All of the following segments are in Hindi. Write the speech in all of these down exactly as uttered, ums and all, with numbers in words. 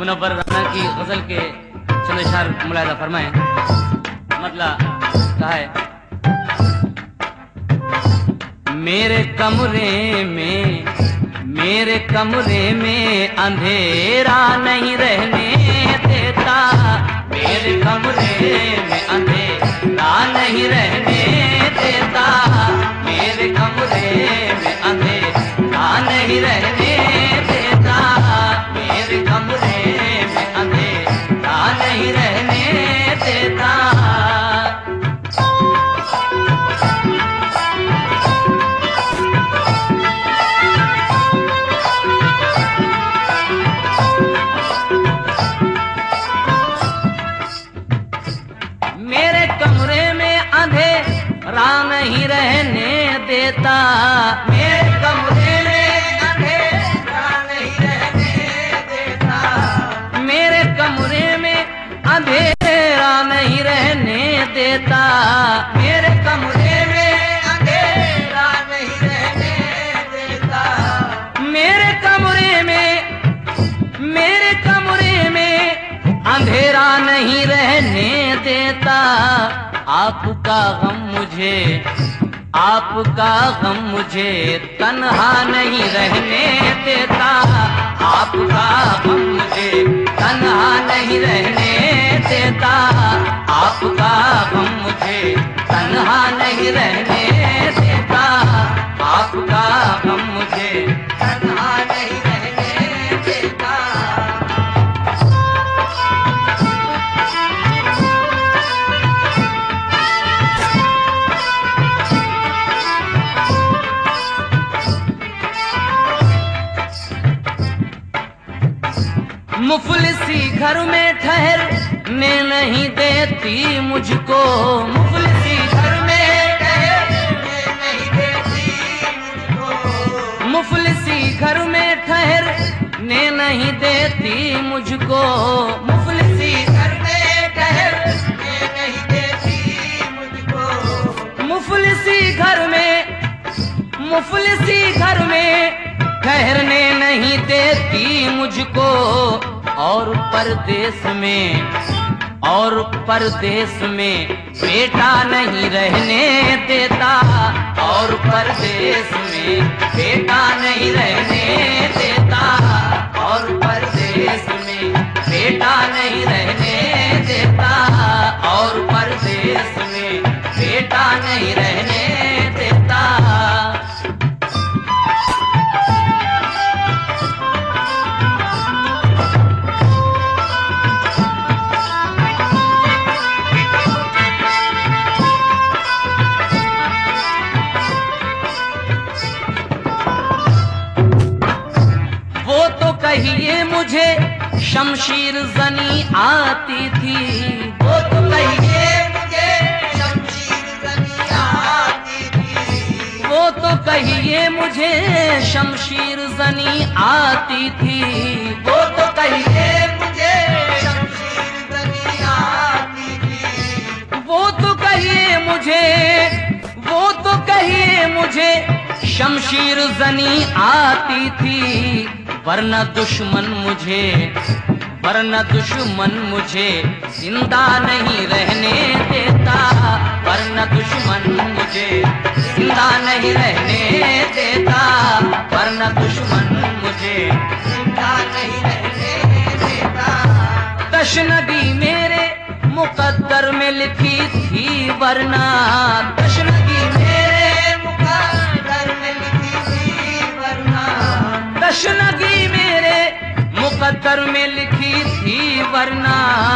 मुनव्वर राना की गजल के चंद इशार मुलाहिजा फरमाएं। मतलब कहा है, मेरे कमरे में मेरे कमरे में अंधेरा नहीं रहने देता, मेरे कमरे में अंधेरा नहीं रहने देता, मेरे कमरे में अंधेरा नहीं रहने देता, मेरे कमरे में अंधेरा नहीं रहने देता। मेरे कमरे में अंधेरा नहीं रहने देता, मेरे कमरे में अंधेरा नहीं रहने देता, मेरे कमरे में अंधेरा नहीं रहने देता, मेरे कमरे में अंधेरा नहीं रहने देता, मेरे कमरे में मेरे कमरे में अंधेरा नहीं रहने देता। आपका गम मुझे आपका गम मुझे तन्हा नहीं रहने देता, आपका गम मुझे तन्हा नहीं रहने देता, आपका गम मुझे तन्हा नहीं रहने देता, आपका गम मुझे तन्हा नहीं रहने देता। मुफलिसी घर में ठहरने नहीं देती मुझको, मुफलिसी घर में ठहरने नहीं देती मुझको, मुफलिसी घर में ठहरने नहीं देती मुझको, मुफलिसी घर में ठहरने नहीं देती मुझको, मुफलिसी घर में मुफलिसी घर में ठहरने नहीं देती मुझको, और परदेश में और परदेश में बेटा नहीं रहने देता, और परदेश में बेटा नहीं रहने देता, और परदेश में बेटा नहीं रहने देता, और परदेश में बेटा नहीं रहने देता। कहिए मुझे शमशीर जनी आती थी, वो तो कहिए मुझे शमशीर जनी आती थी, वो तो कहिए मुझे शमशीर जनी आती थी, वो तो कहिए मुझे शमशीर जनी आती थी, वो तो कहिए मुझे वो तो कहिए मुझे शमशीर जनी आती थी, वरना दुश्मन मुझे वरना दुश्मन मुझे जिंदा नहीं रहने देता, वरना दुश्मन मुझे जिंदा नहीं रहने देता, वरना दुश्मन मुझे जिंदा नहीं रहने देता। तशनगी मेरे मुकद्दर में लिखी थी, वरना तशनगी मेरे मुकद्दर में लिखी थी, वरना तशनगी मेरे मुकद्दर में लिखी थी, वरना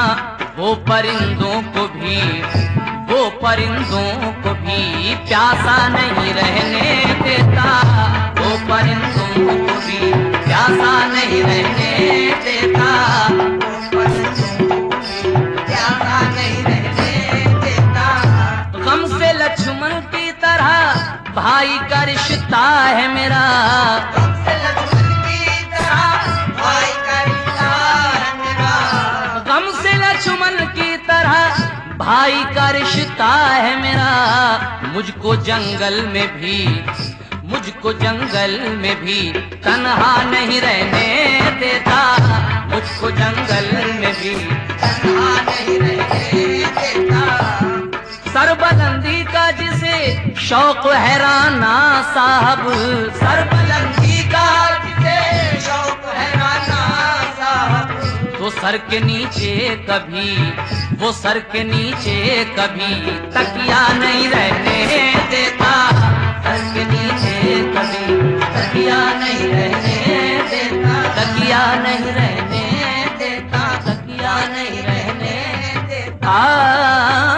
वो परिंदों को भी वो परिंदों को भी प्यासा नहीं रहने देता, वो परिंदों को भी प्यासा नहीं रहने देता, वो परिंदों को भी प्यासा नहीं रहने देता। गम से लक्ष्मण की तरह भाई का रिश्ता है मेरा, गम से लक्ष्मण की तरह भाई का रिश्ता है मेरा, गम से लक्ष्मण की तरह भाई का रिश्ता है मेरा। मुझको जंगल में भी मुझको जंगल में भी तन्हा नहीं रहने देता, मुझको जंगल में भी तन्हा नहीं रहने देता। सरबलंदी का जिसे शौक है राना साहब, सरबलंदी का जिसे शौक है राना साहब, तो सर के नीचे कभी, वो सर के नीचे कभी तकिया नहीं रहने देता। सर के नीचे कभी तकिया नहीं रहने देता, तकिया नहीं रहने देता, तकिया नहीं रहने देता।